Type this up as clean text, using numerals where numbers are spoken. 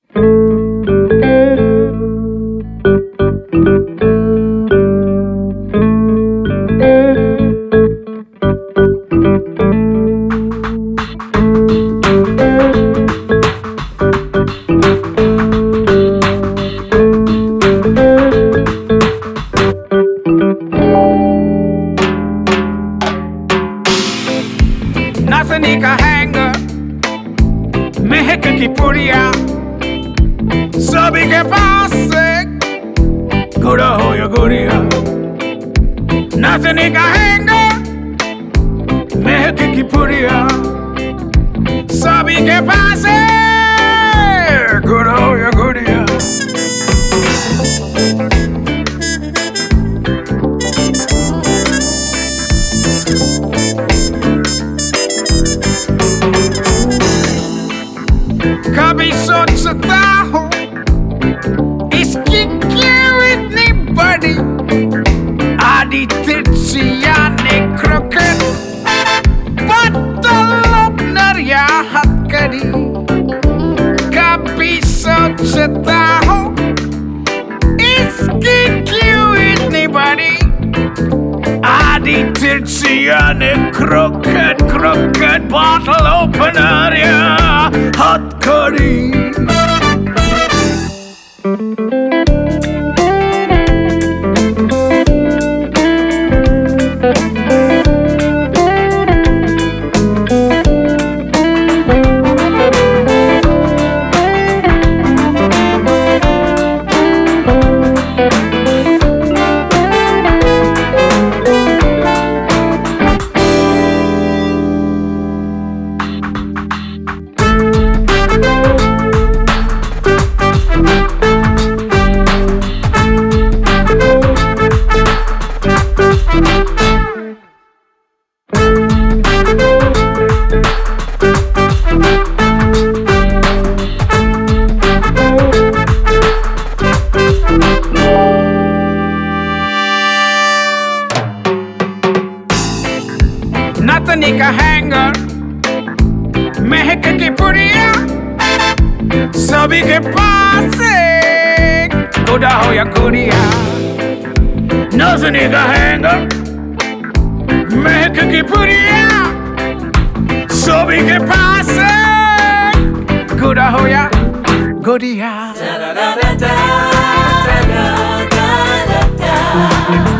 नाचने का हैंगर महक की पुड़िया सभी के पास से गुड़ा हो या गुड़िया नाचने का हैंगर महक की पुड़िया सभी के पास से गुड़ा हो या गुड़िया कभी सोचता हूँ इसकी क्यों इतनी बड़ी आधी तिरछी यानी क्रोकेट बदल नरिया हथकड़ी कभी सोचता हूँ इसकी क्यों इतनी बड़ी आधी तिरछी यानी क्रोकेट बॉटल ओपनर या हथकड़ी नाचने का हैंगर महक की पुड़िया सभी के पास से गुड़ा हो या गुड़िया नाचने का हैंगर महक की पुड़िया सभी के पास से गुड़ा हो या गुड़िया